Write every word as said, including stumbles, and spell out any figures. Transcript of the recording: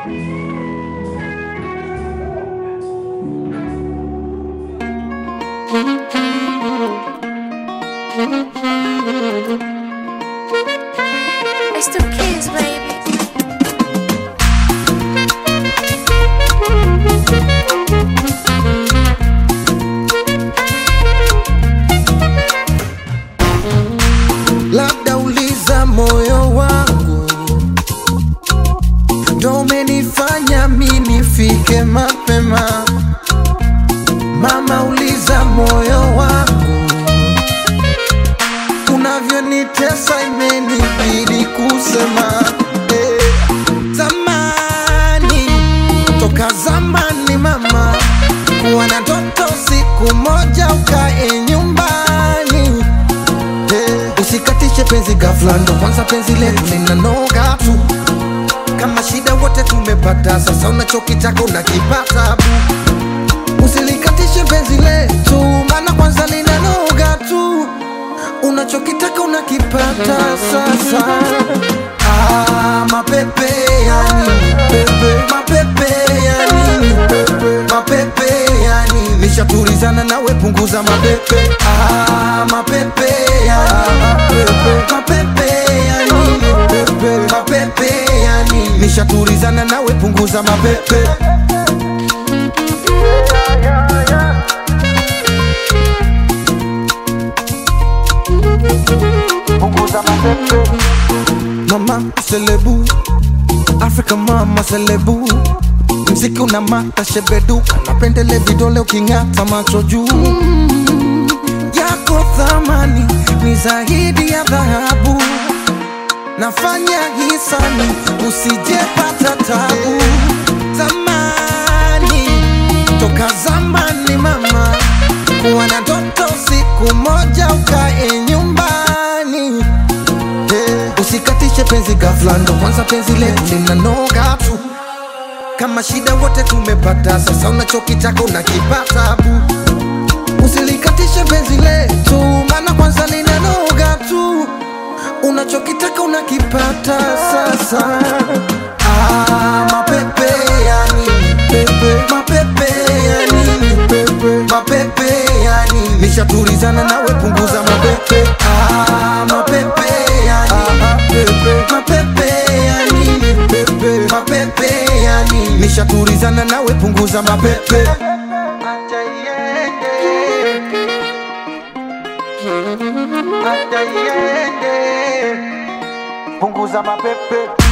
It's the kids, baby. Labda uliza moyo wangu, ndo umenifanya mimi nifike mapema. Mama, uliza moyo wangu, unavyonitesa imenibidi kusema. eh. Zamani, toka zamani mama, kuwa na ndoto siku moja ukae nyumbani. eh. Usikatishe penzi ghafla, ndo kwanza penzi letu linanoga tu. Kama shida wote tumepata, sasa unachokitaka unakipata bu. Usilikatishe penzi letu, maana kwanza linanoga tu. Unachokitaka unakipata sasa. Ah, mapepe ya nini pepe, mapepe ya nini pepe, mapepe ya nini. Nishatulizana nawe, punguza mapepe. Ah, mapepe ya pepe, mapepe ya nini pepe, mapepe ya nini. Nishatulizana nawe, punguza mapepe. Mama selebu, Africa mama selebu. Mziki una mata shebeduka, napendele vidole ukingata macho juu. Yako thamani ni zaidi ya dhahabu, nafanya hisani usijepata tabu. Zamani, toka zamani mama, kuwa na ndoto siku moja ukae nyumbani. eh. Usikatishe penzi ghafla, ndo kwanza penzi letu linanoga tu. Kama shida wote tumepata, sasa unachokitaka unakipata bu. Usilikatishe penzi letu, maana kwanza linanoga tu. Unachokitaka unakipata sasa. Ah, mapepe ya nini pepe, mapepe ya nini pepe, mapepe ya nini. Nishatulizana nawe, punguza mapepe. Ah, mapepe ya nini pepe, mapepe ya nini pepe, mapepe ya nini. Nishatulizana nawe, punguza mapepe. Acha iende, acha iende, punguza mapepe.